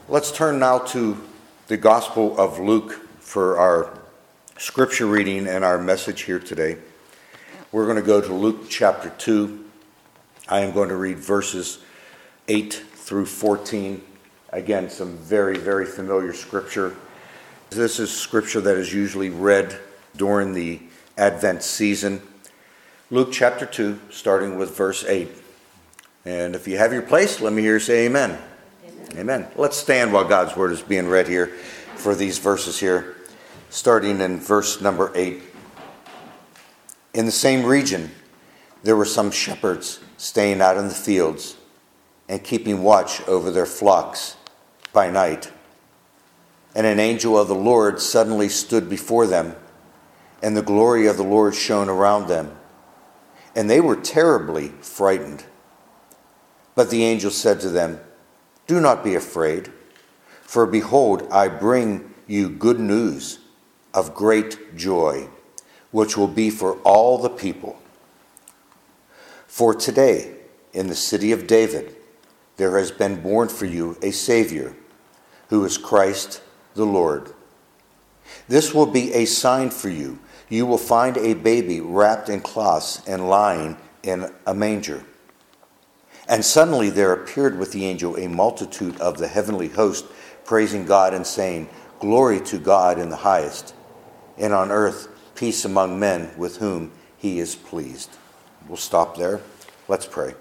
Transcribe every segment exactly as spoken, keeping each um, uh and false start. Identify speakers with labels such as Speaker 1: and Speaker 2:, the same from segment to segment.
Speaker 1: Let's turn now to the Gospel of Luke for our scripture reading and our message here today. We're going to go to Luke chapter two. I am going to read verses eight through fourteen. Again, some very, very familiar scripture. This is scripture that is usually read during the Advent season. Luke chapter two, starting with verse eight. And if you have your place, let me hear you say amen. Amen. Amen. Let's stand while God's word is being read here for these verses here, starting in verse number eight. In the same region, there were some shepherds staying out in the fields and keeping watch over their flocks by night. And an angel of the Lord suddenly stood before them, and the glory of the Lord shone around them, and they were terribly frightened. But the angel said to them, "Do not be afraid, for behold, I bring you good news of great joy, which will be for all the people. For today, in the city of David, there has been born for you a Savior, who is Christ the Lord. This will be a sign for you. You will find a baby wrapped in cloths and lying in a manger." And suddenly there appeared with the angel a multitude of the heavenly host, praising God and saying, "Glory to God in the highest, and on earth peace among men with whom he is pleased." We'll stop there. Let's pray.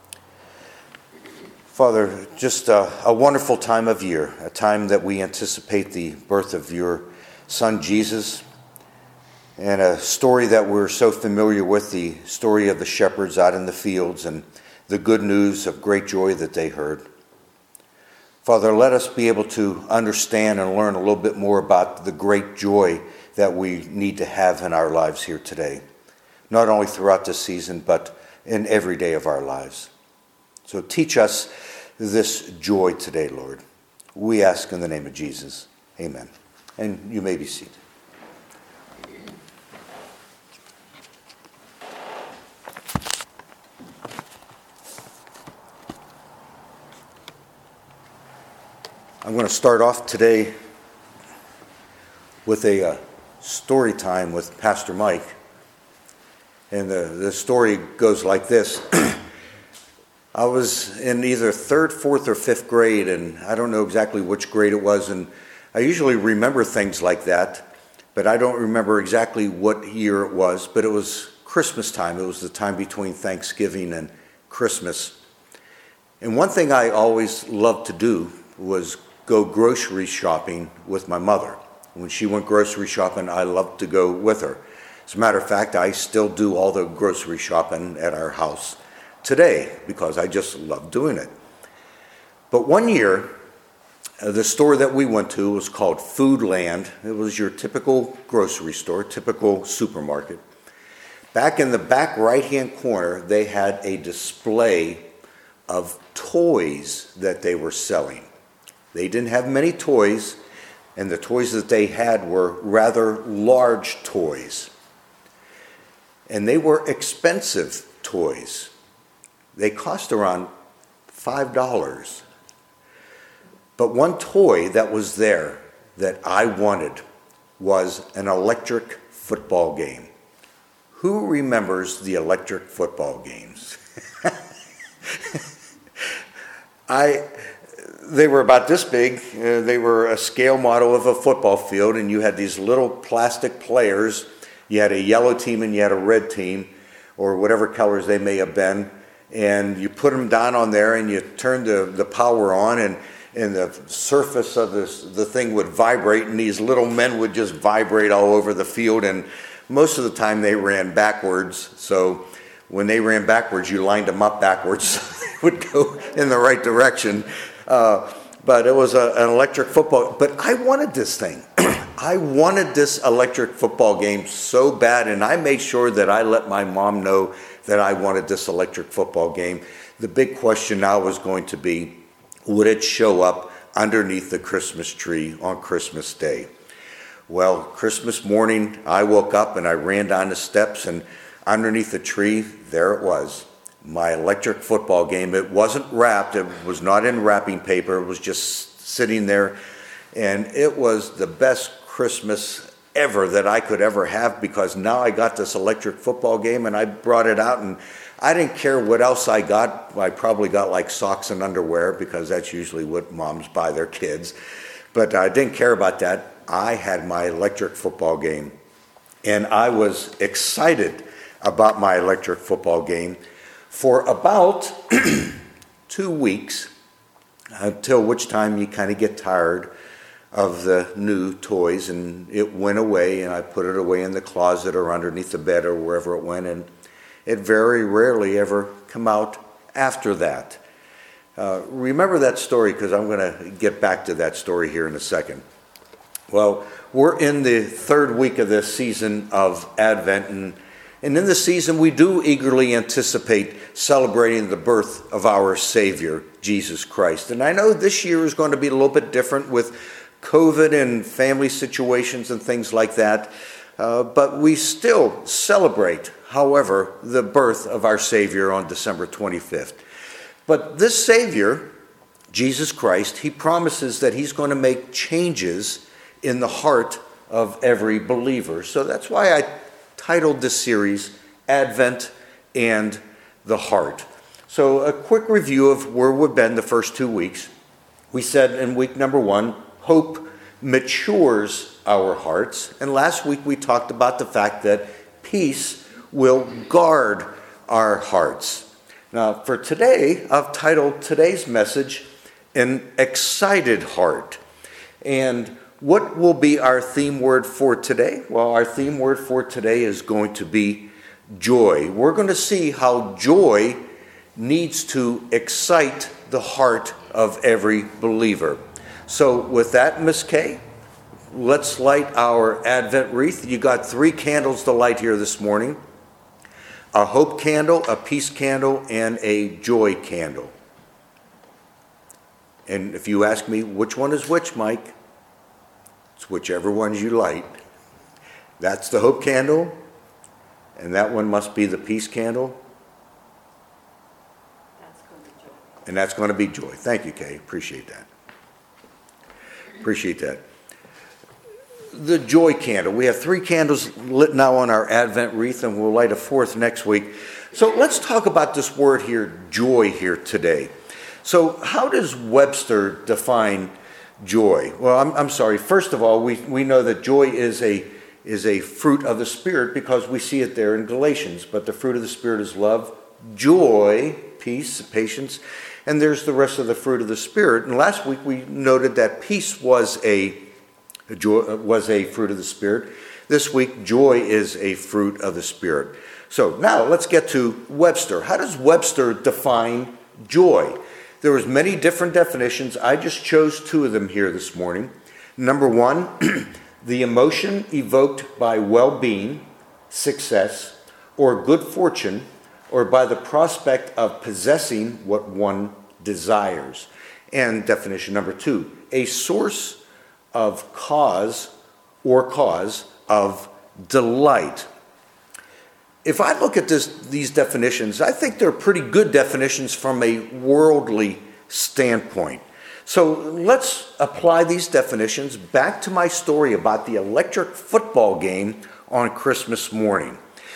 Speaker 1: Father, just a, a wonderful time of year, a time that we anticipate the birth of your Son Jesus, and a story that we're so familiar with, the story of the shepherds out in the fields and the good news of great joy that they heard. Father, let us be able to understand and learn a little bit more about the great joy that we need to have in our lives here today, not only throughout this season, but in every day of our lives. So teach us this joy today, Lord. We ask in the name of Jesus. Amen. And you may be seated. I'm going to start off today with a uh, story time with Pastor Mike. And the, the story goes like this. I was in either third, fourth, or fifth grade, and I don't know exactly which grade it was, and I usually remember things like that, but I don't remember exactly what year it was, but it was Christmas time. It was the time between Thanksgiving and Christmas. And one thing I always loved to do was go grocery shopping with my mother. When she went grocery shopping, I loved to go with her. As a matter of fact, I still do all the grocery shopping at our house today because I just love doing it. But one year, uh, the store that we went to was called Foodland. It was your typical grocery store, typical supermarket. Back in the back right-hand corner, they had a display of toys that they were selling. They didn't have many toys, and the toys that they had were rather large toys. And they were expensive toys. They cost around five dollars. But one toy that was there that I wanted was an electric football game. Who remembers the electric football games? I... They were about this big. Uh, they were a scale model of a football field, and you had these little plastic players. You had a yellow team and you had a red team, or whatever colors they may have been. And you put them down on there, and you turned the, the power on, and, and the surface of this, the thing would vibrate, and these little men would just vibrate all over the field. And most of the time they ran backwards. So when they ran backwards, you lined them up backwards so they would go in the right direction. Uh, but it was a, an electric football. But I wanted this thing. I wanted this electric football game so bad, and I made sure that I let my mom know that I wanted this electric football game. The big question now was going to be, would it show up underneath the Christmas tree on Christmas Day? Well, Christmas morning, I woke up and I ran down the steps, and underneath the tree, there it was. My electric football game. It wasn't wrapped. It was not in wrapping paper. It was just sitting there, and it was the best Christmas ever that I could ever have, because now I got this electric football game, and I brought it out, and I didn't care what else I got. I probably got like socks and underwear, because that's usually what moms buy their kids. But I didn't care about that. I had my electric football game, and I was excited about my electric football game for about two weeks, until which time you kind of get tired of the new toys, and it went away, and I put it away in the closet or underneath the bed or wherever it went, and it very rarely ever come out after that. Uh, remember that story, because I'm going to get back to that story here in a second. Well, we're in the third week of this season of Advent, and, and in this season we do eagerly anticipate celebrating the birth of our Savior, Jesus Christ. And I know this year is going to be a little bit different with COVID and family situations and things like that, uh, but we still celebrate, however, the birth of our Savior on December twenty-fifth. But this Savior, Jesus Christ, he promises that he's going to make changes in the heart of every believer. So that's why I titled this series, Advent and the Heart. So a quick review of where we've been the first two weeks. We said in week number one, hope matures our hearts. And last week we talked about the fact that peace will guard our hearts. Now for today, I've titled today's message, An Excited Heart. And what will be our theme word for today? Well, our theme word for today is going to be joy. We're going to see how joy needs to excite the heart of every believer. So with that, Miss Kay, let's light our Advent wreath. You got three candles to light here this morning. A hope candle, a peace candle, and a joy candle. And if you ask me which one is which, Mike, it's whichever ones you light. That's the hope candle, and that one must be the peace candle.
Speaker 2: That's going to be joy.
Speaker 1: And that's going to be joy. Thank you, Kay. Appreciate that. Appreciate that. The joy candle. We have three candles lit now on our Advent wreath, and we'll light a fourth next week. So let's talk about this word here, joy, here today. So how does Webster define joy? Well, I'm, I'm sorry. First of all, we, we know that joy is a is a fruit of the Spirit, because we see it there in Galatians. But the fruit of the Spirit is love, joy, peace, patience, and there's the rest of the fruit of the Spirit. And last week we noted that peace was a, a joy was a fruit of the Spirit. This week, joy is a fruit of the Spirit. So now let's get to Webster. How does Webster define joy? There was many different definitions. I just chose two of them here this morning. Number one, the emotion evoked by well-being, success, or good fortune, or by the prospect of possessing what one desires. And definition number two, a source of cause or cause of delight. If I look at this, these definitions, I think they're pretty good definitions from a worldly standpoint. So let's apply these definitions back to my story about the electric football game on Christmas morning.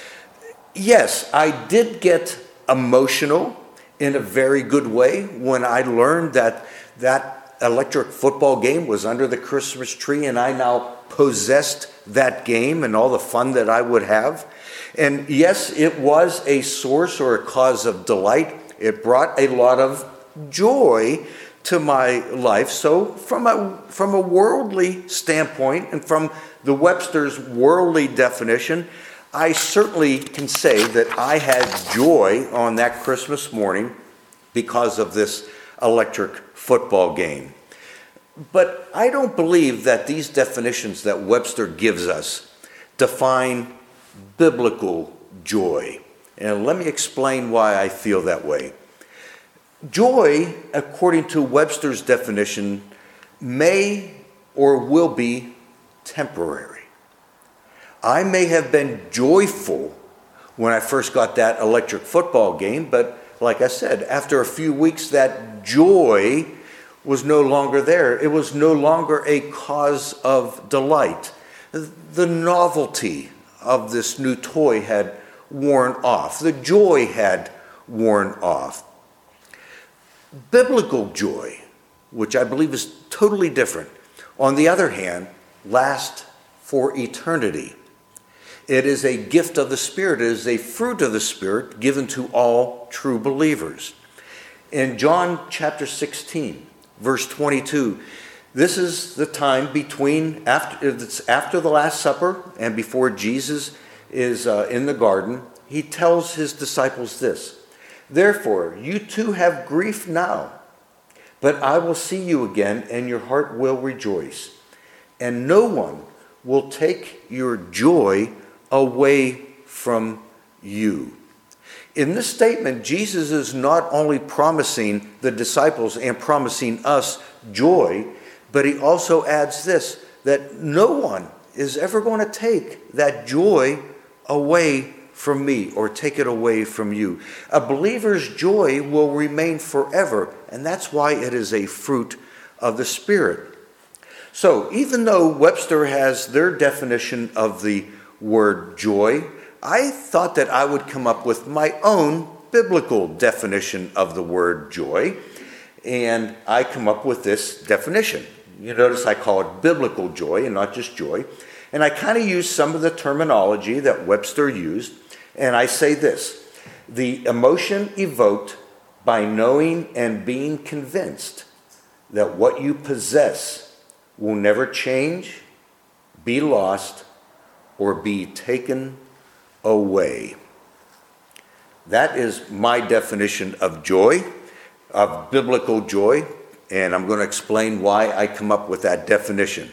Speaker 1: Yes, I did get emotional in a very good way when I learned that that electric football game was under the Christmas tree, and I now possessed that game and all the fun that I would have. And yes, it was a source or a cause of delight. It brought a lot of joy to my life. So from a from a worldly standpoint, and from the Webster's worldly definition, I certainly can say that I had joy on that Christmas morning because of this electric football game. But I don't believe that these definitions that Webster gives us define biblical joy. And let me explain why I feel that way. Joy, according to Webster's definition, may or will be temporary. I may have been joyful when I first got that electric football game, but like I said, after a few weeks, that joy was no longer there. It was no longer a cause of delight. The novelty of this new toy had worn off. The joy had worn off. Biblical joy, which I believe is totally different, on the other hand, lasts for eternity. It is a gift of the Spirit. It is a fruit of the Spirit given to all true believers. In John chapter sixteen, verse twenty-two, this is the time between, after, it's after the Last Supper and before Jesus is uh, in the garden. He tells his disciples this: "Therefore, you too have grief now, but I will see you again, and your heart will rejoice. And no one will take your joy away from you." In this statement, Jesus is not only promising the disciples and promising us joy, but he also adds this, that no one is ever going to take that joy away from me or take it away from you. A believer's joy will remain forever, and that's why it is a fruit of the Spirit. So even though Webster has their definition of the word joy, I thought that I would come up with my own biblical definition of the word joy, and I come up with this definition. You notice I call it biblical joy and not just joy, and I kind of use some of the terminology that Webster used, and I say this: the emotion evoked by knowing and being convinced that what you possess will never change, be lost, or be taken away. That is my definition of joy, of biblical joy, and I'm going to explain why I come up with that definition.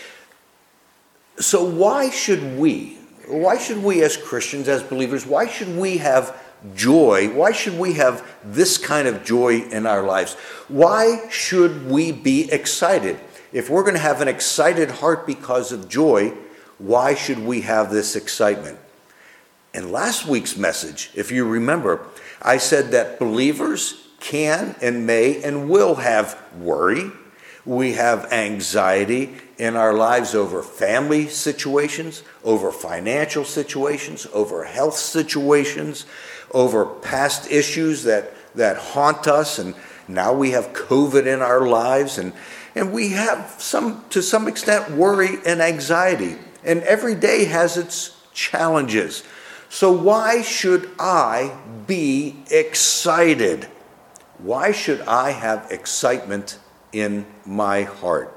Speaker 1: So why should we, why should we as Christians, as believers, why should we have joy? Why should we have this kind of joy in our lives? Why should we be excited? If we're going to have an excited heart because of joy, why should we have this excitement? In last week's message, if you remember, I said that believers can and may and will have worry. We have anxiety in our lives over family situations, over financial situations, over health situations, over past issues that, that haunt us, and now we have COVID in our lives, and, and we have some, to some extent, worry and anxiety. And every day has its challenges. So why should I be excited? Why should I have excitement in my heart?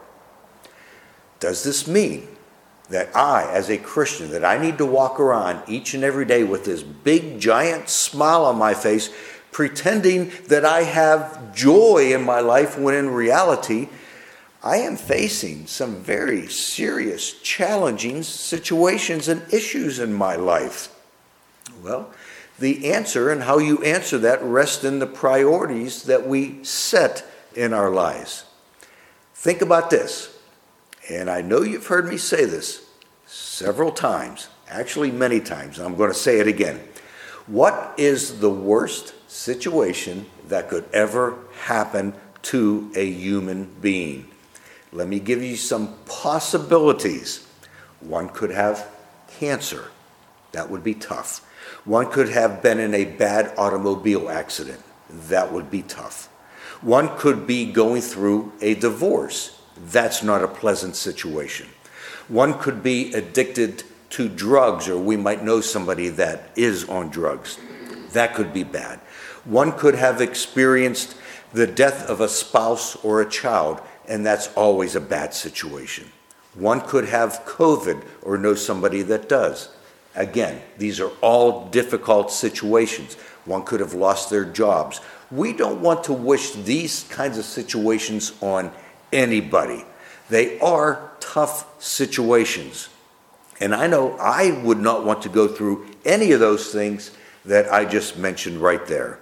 Speaker 1: Does this mean that I, as a Christian, that I need to walk around each and every day with this big, giant smile on my face, pretending that I have joy in my life, when in reality, I am facing some very serious, challenging situations and issues in my life? Well, the answer and how you answer that rests in the priorities that we set in our lives. Think about this, and I know you've heard me say this several times, actually many times, and I'm going to say it again. What is the worst situation that could ever happen to a human being? Let me give you some possibilities. One could have cancer. That would be tough. One could have been in a bad automobile accident. That would be tough. One could be going through a divorce. That's not a pleasant situation. One could be addicted to drugs, or we might know somebody that is on drugs. That could be bad. One could have experienced the death of a spouse or a child, and that's always a bad situation. One could have COVID or know somebody that does. Again, these are all difficult situations. One could have lost their jobs. We don't want to wish these kinds of situations on anybody. They are tough situations. And I know I would not want to go through any of those things that I just mentioned right there.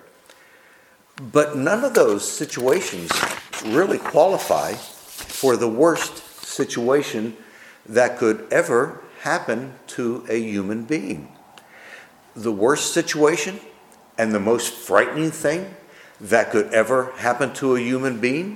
Speaker 1: But none of those situations really qualify for the worst situation that could ever happen to a human being. The worst situation and the most frightening thing that could ever happen to a human being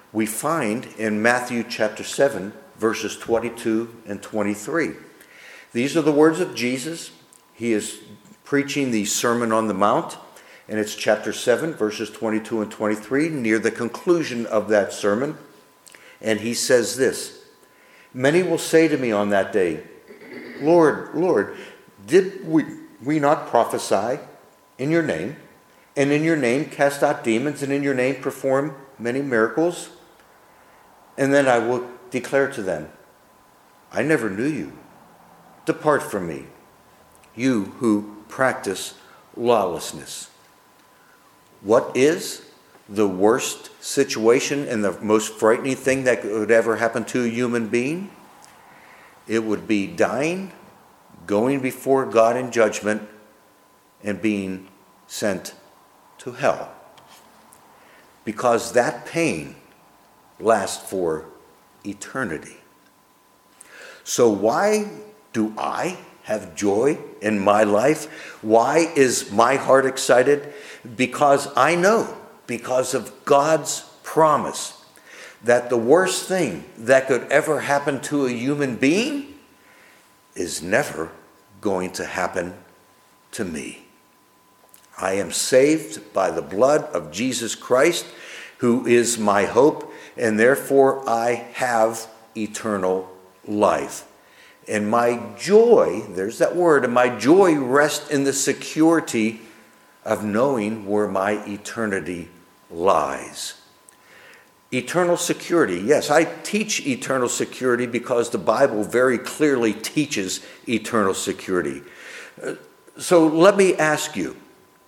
Speaker 1: we find in Matthew chapter seven, verses twenty-two and twenty-three. These are the words of Jesus. He is preaching the Sermon on the Mount, and it's chapter seven, verses twenty-two and twenty-three, near the conclusion of that sermon. And he says this, "Many will say to me on that day, 'Lord, Lord, did we, we not prophesy in your name, and in your name cast out demons, and in your name perform many miracles?' And then I will declare to them, 'I never knew you. Depart from me, you who practice lawlessness.'" What is the worst situation and the most frightening thing that could ever happen to a human being? It would be dying, going before God in judgment, and being sent to hell. Because that pain lasts for eternity. So why do I have joy in my life? Why is my heart excited? Because I know, because of God's promise, that the worst thing that could ever happen to a human being is never going to happen to me. I am saved by the blood of Jesus Christ, who is my hope, and therefore I have eternal life. And my joy, there's that word, and my joy rests in the security of knowing where my eternity lies. Eternal security. Yes, I teach eternal security because the Bible very clearly teaches eternal security. So let me ask you,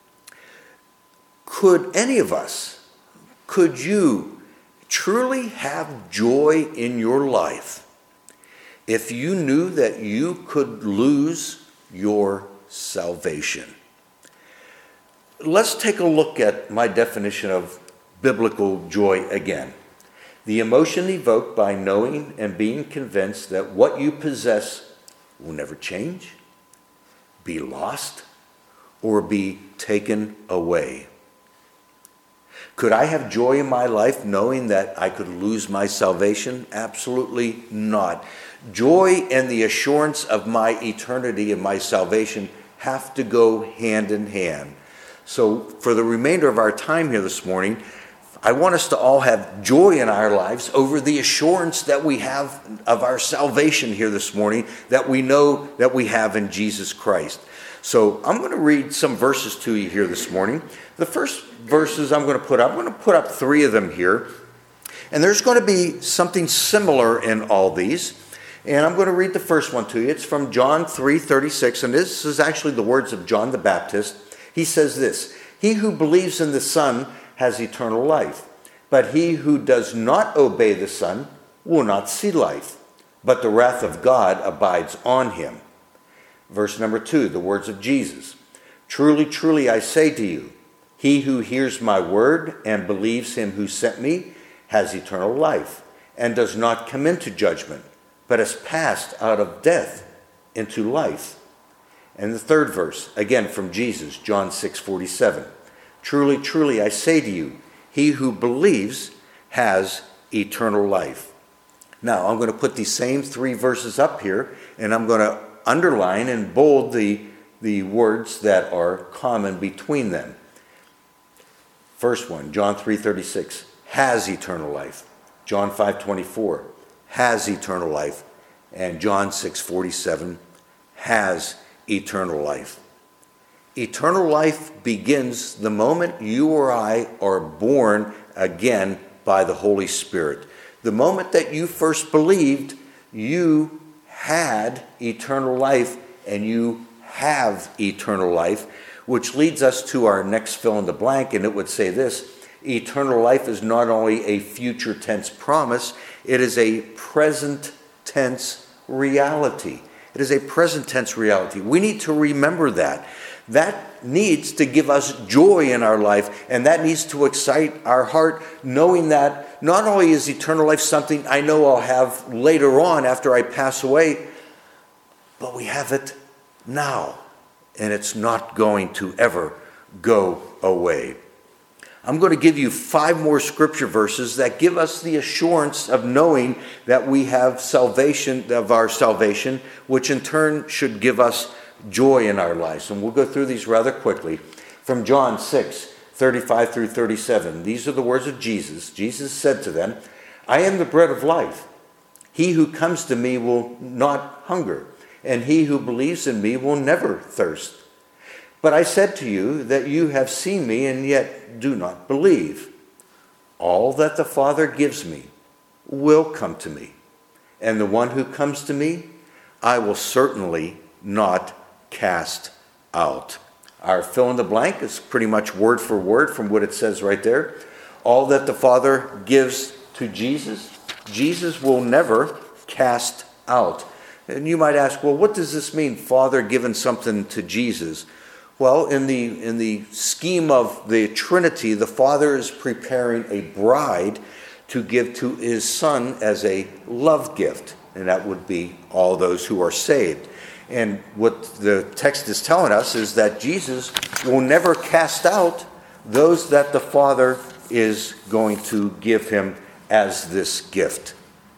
Speaker 1: could any of us, could you truly have joy in your life if you knew that you could lose your salvation? Let's take a look at my definition of biblical joy again. The emotion evoked by knowing and being convinced that what you possess will never change, be lost, or be taken away. Could I have joy in my life knowing that I could lose my salvation? Absolutely not. Joy and the assurance of my eternity and my salvation have to go hand in hand. So for the remainder of our time here this morning, I want us to all have joy in our lives over the assurance that we have of our salvation here this morning, that we know that we have in Jesus Christ. So I'm going to read some verses to you here this morning. The first verses I'm going to put up, I'm going to put up three of them here. And there's going to be something similar in all these. And I'm going to read the first one to you. It's from John three thirty-six, and this is actually the words of John the Baptist. He says this, "He who believes in the Son has eternal life, but he who does not obey the Son will not see life, but the wrath of God abides on him." Verse number two, the words of Jesus, "Truly, truly, I say to you, he who hears my word and believes him who sent me has eternal life, and does not come into judgment, but has passed out of death into life." And the third verse, again from Jesus, John six forty-seven, "Truly, truly, I say to you, he who believes has eternal life." Now, I'm going to put these same three verses up here, and I'm going to underline and bold the, the words that are common between them. First one, John three thirty-six, has eternal life. John five twenty-four, has eternal life. And John six forty-seven, has eternal life. Eternal life begins the moment you or I are born again by the Holy Spirit. The moment that you first believed, you had eternal life, and you have eternal life, which leads us to our next fill in the blank, and it would say this: eternal life is not only a future tense promise, it is a present tense reality. It is a present tense reality. We need to remember that. That needs to give us joy in our life, and that needs to excite our heart, knowing that not only is eternal life something I know I'll have later on after I pass away, but we have it now, and it's not going to ever go away. I'm going to give you five more scripture verses that give us the assurance of knowing that we have salvation, of our salvation, which in turn should give us joy in our lives. And we'll go through these rather quickly. From John six, thirty-five through thirty-seven. These are the words of Jesus. Jesus said to them, I am the bread of life. He who comes to me will not hunger, and he who believes in me will never thirst. But I said to you that you have seen me and yet do not believe. All that the Father gives me will come to me, and the one who comes to me, I will certainly not cast out. Our fill in the blank is pretty much word for word from what it says right there. All that the Father gives to Jesus, Jesus will never cast out. And you might ask, well, what does this mean, Father giving something to Jesus? Well, in the in the scheme of the Trinity, the Father is preparing a bride to give to his Son as a love gift, and that would be all those who are saved. And what the text is telling us is that Jesus will never cast out those that the Father is going to give him as this gift.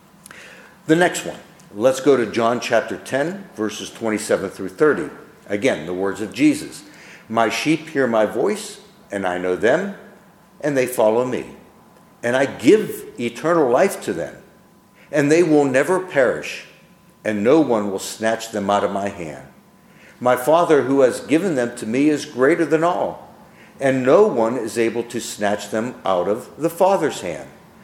Speaker 1: The next one, let's go to John chapter ten, verses twenty-seven through thirty. Again, the words of Jesus. My sheep hear my voice, and I know them, and they follow me. And I give eternal life to them, and they will never perish, and no one will snatch them out of my hand. My Father who has given them to me is greater than all, and no one is able to snatch them out of the Father's hand.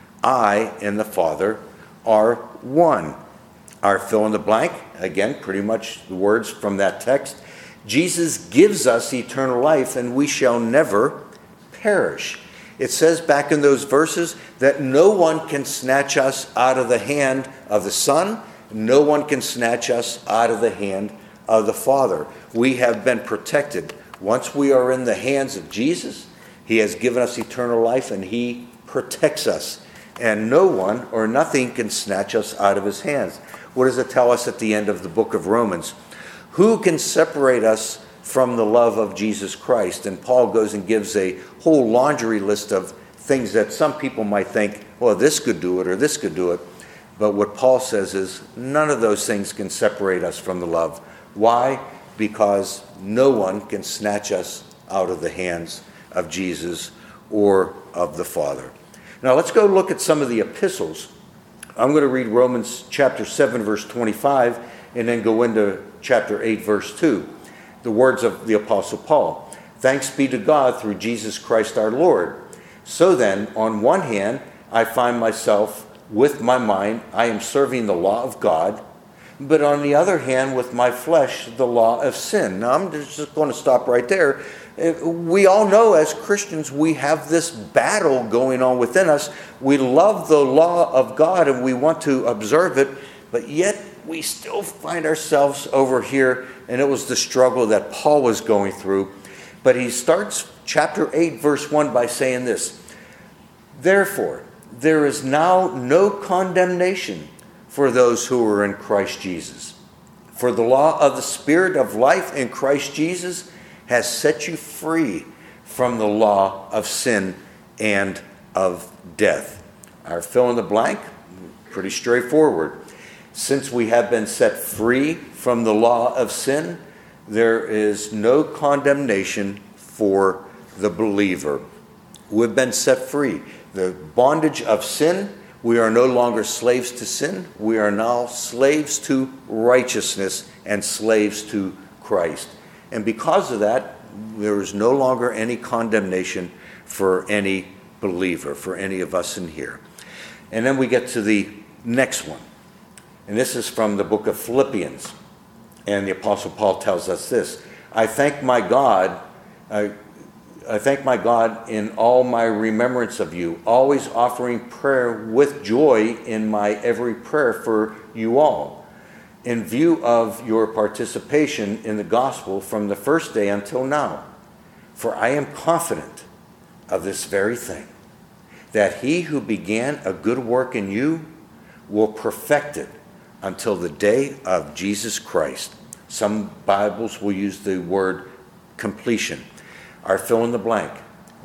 Speaker 1: I and the Father are one. Our fill in the blank, again, pretty much the words from that text. Jesus gives us eternal life, and we shall never perish. It says back in those verses that no one can snatch us out of the hand of the Son. No one can snatch us out of the hand of the Father. We have been protected. Once we are in the hands of Jesus, he has given us eternal life, and he protects us. And no one or nothing can snatch us out of his hands. What does it tell us at the end of the book of Romans? Who can separate us from the love of Jesus Christ? And Paul goes and gives a whole laundry list of things that some people might think, well, this could do it or this could do it. But what Paul says is none of those things can separate us from the love. Why? Because no one can snatch us out of the hands of Jesus or of the Father. Now let's go look at some of the epistles. I'm going to read Romans chapter seven, verse twenty-five, and then go into chapter eight, verse two. The words of the Apostle Paul. Thanks be to God through Jesus Christ our Lord. So then, on one hand, I find myself with my mind, I am serving the law of God, but on the other hand, with my flesh, the law of sin. Now, I'm just going to stop right there. We all know as Christians, we have this battle going on within us. We love the law of God and we want to observe it, but yet we still find ourselves over here, and it was the struggle that Paul was going through. But he starts chapter eight, verse one by saying this, therefore, there is now no condemnation for those who are in Christ Jesus. For the law of the Spirit of life in Christ Jesus has set you free from the law of sin and of death. Our fill in the blank, pretty straightforward. Since we have been set free from the law of sin, there is no condemnation for the believer. We've been set free. The bondage of sin, we are no longer slaves to sin. We are now slaves to righteousness and slaves to Christ. And because of that, there is no longer any condemnation for any believer, for any of us in here. And then we get to the next one. And this is from the book of Philippians. And the Apostle Paul tells us this, I thank my God, I, I thank my God in all my remembrance of you, always offering prayer with joy in my every prayer for you all, in view of your participation in the gospel from the first day until now. For I am confident of this very thing, that he who began a good work in you will perfect it until the day of Jesus Christ. Some Bibles will use the word completion. Our fill in the blank.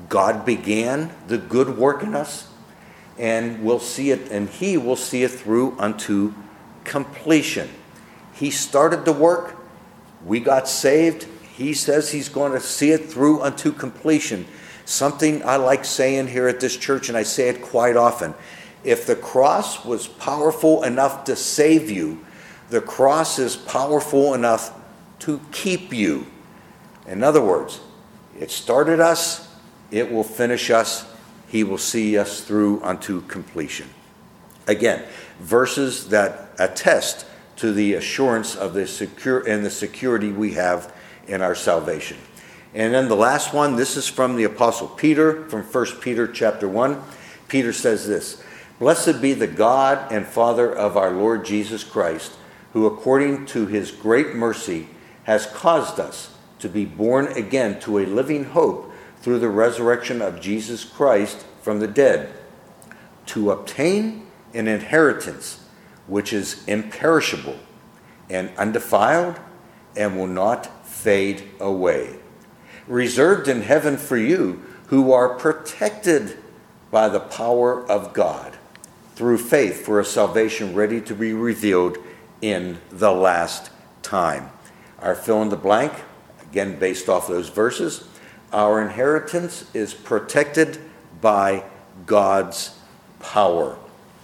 Speaker 1: God began the good work in us, and we'll see it, and he will see it through unto completion. He started the work. We got saved. He says he's going to see it through unto completion. Something I like saying here at this church, and I say it quite often. If the cross was powerful enough to save you, the cross is powerful enough to keep you. In other words, it started us, it will finish us, he will see us through unto completion. Again, verses that attest to the assurance of the secure and the security we have in our salvation. And then the last one, this is from the Apostle Peter, from First Peter chapter one. Peter says this, "Blessed be the God and Father of our Lord Jesus Christ, who according to his great mercy has caused us to be born again to a living hope through the resurrection of Jesus Christ from the dead, to obtain an inheritance which is imperishable and undefiled and will not fade away, reserved in heaven for you who are protected by the power of God through faith for a salvation ready to be revealed in the last time." Our fill in the blank, again based off those verses, our inheritance is protected by God's power.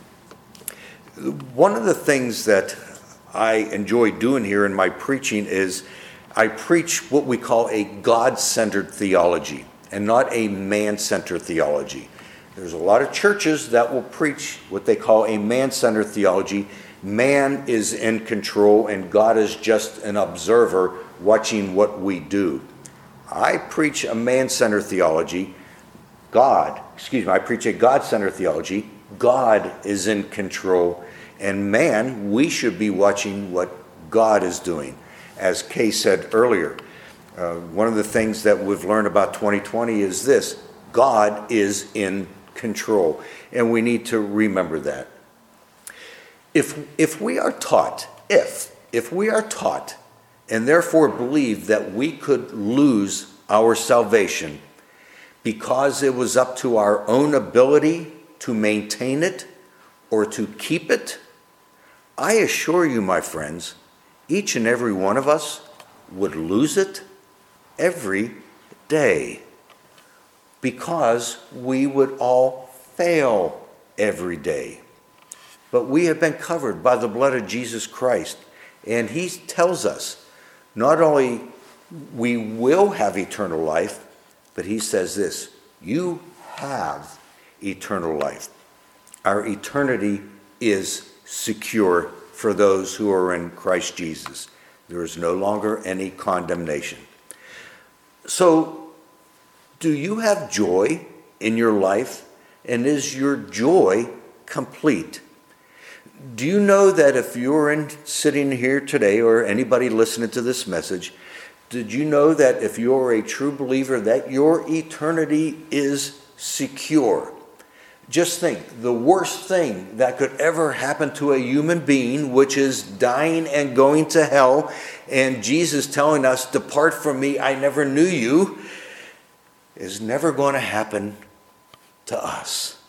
Speaker 1: One of the things that I enjoy doing here in my preaching is I preach what we call a God-centered theology and not a man-centered theology. There's a lot of churches that will preach what they call a man-centered theology. Man is in control and God is just an observer watching what we do. I preach a man-centered theology. God, excuse me, I preach a God-centered theology. God is in control. And man, we should be watching what God is doing. As Kay said earlier, uh, one of the things that we've learned about twenty twenty is this: God is in control. And we need to remember that. If, if we are taught, if, if we are taught, and therefore believe that we could lose our salvation because it was up to our own ability to maintain it or to keep it, I assure you, my friends, each and every one of us would lose it every day because we would all fail every day. But we have been covered by the blood of Jesus Christ, and he tells us not only we will have eternal life, but he says this: you have eternal life. Our eternity is secure for those who are in Christ Jesus. There is no longer any condemnation. So, do you have joy in your life? And is your joy complete? Do you know that if you're in, sitting here today, or anybody listening to this message, did you know that if you're a true believer, that your eternity is secure? Just think, the worst thing that could ever happen to a human being, which is dying and going to hell, and Jesus telling us, "Depart from me, I never knew you," is never going to happen to us.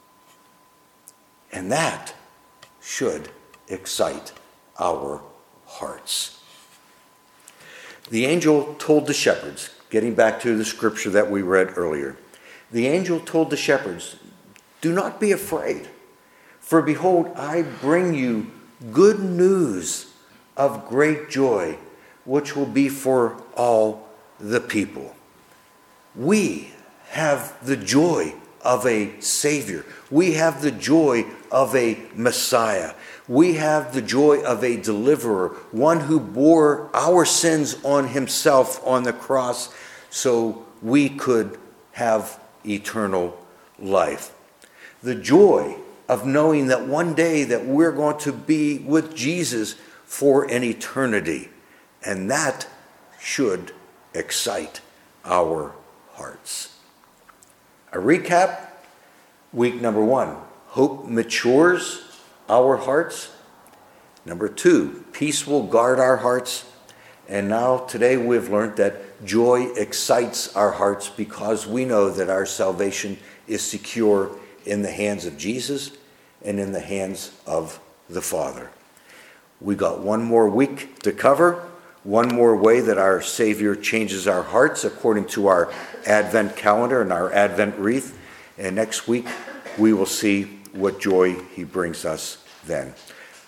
Speaker 1: And that should excite our hearts. The angel told the shepherds, getting back to the scripture that we read earlier, the angel told the shepherds, "Do not be afraid, for behold, I bring you good news of great joy, which will be for all the people." We have the joy of a Savior. We have the joy of a Messiah. We have the joy of a deliverer, one who bore our sins on himself on the cross so we could have eternal life. The joy of knowing that one day that we're going to be with Jesus for an eternity. And that should excite our hearts. A recap, week number one, hope matures our hearts. Number two, peace will guard our hearts. And now today we've learned that joy excites our hearts because we know that our salvation is secure in the hands of Jesus and in the hands of the Father. We got one more week to cover, one more way that our Savior changes our hearts according to our Advent calendar and our Advent wreath. And next week we will see what joy he brings us then.